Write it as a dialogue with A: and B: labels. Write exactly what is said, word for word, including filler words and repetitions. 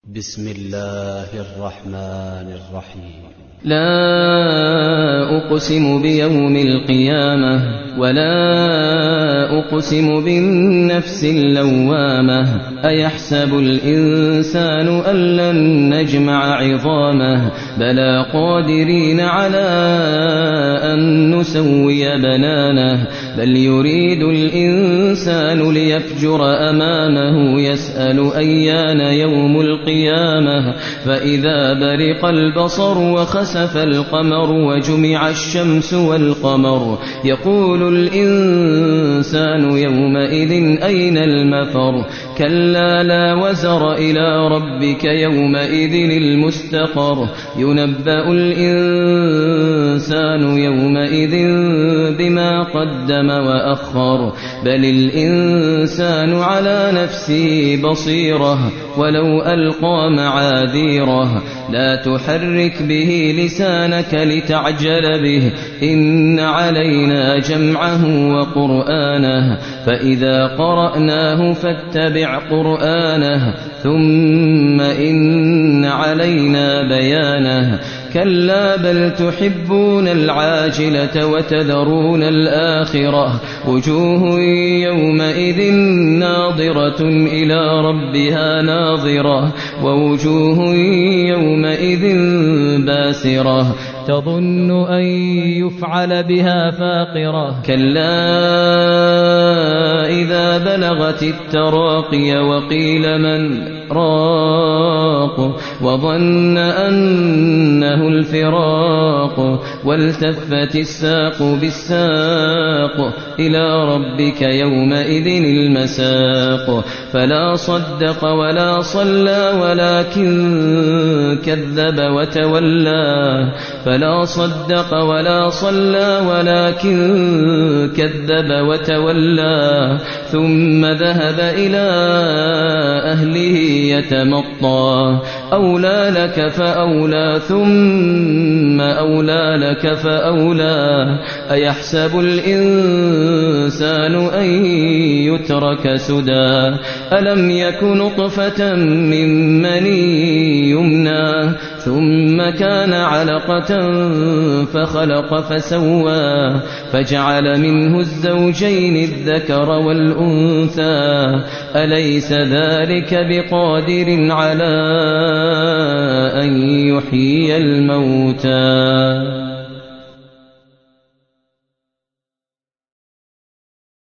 A: بسم الله الرحمن الرحيم.
B: لا أقسم بيوم القيامة ولا أقسم بالنفس اللوامة أيحسب الإنسان أن لن نجمع عظامه بلى قادرين على أن نسوي بنانه بل يريد الإنسان ليفجر أمامه يسأل أيان يوم القيامة فإذا برق البصر وخسف القمر وجمع الشمس والقمر يقول الإنسان يومئذ أين المفر كلا لا وزر إلى ربك يومئذ المستقر ينبأ الإنسان يومئذ بما قدم وأخر بل الإنسان على نفسه بصيرة ولو ألقى معاذيره لا تحرك به لسانك لتعجل به إن علينا جمعه وقرآنه فإذا قرأناه فاتبع قرآنه ثم إن علينا بيانه كلا بل تحبون العاجلة وتذرون الآخرة وجوه يومئذ ناظرة إلى ربها ناظرة ووجوه يومئذ باسرة تظن أن يفعل بها فاقرة كلا إذا بلغت التراقي وقيل من راق وظن أنه الفراق والتفت الساق بالساق إلى ربك يومئذ المساق فلا صدق ولا صلى ولكن كذب وتولى فلا صدق ولا صلى ولكن كذب وتولى ثم ذهب إلى أهله يتمطى أولى لك فأولى ثم أولى لك فأولى أيحسب الإنسان أن يترك سدى ألم يك نطفة من مني يمنى ثم كان علقة فخلق فسوى فجعل منه الزوجين الذكر والأنثى أليس ذلك بقادر على أن يحيي الموتى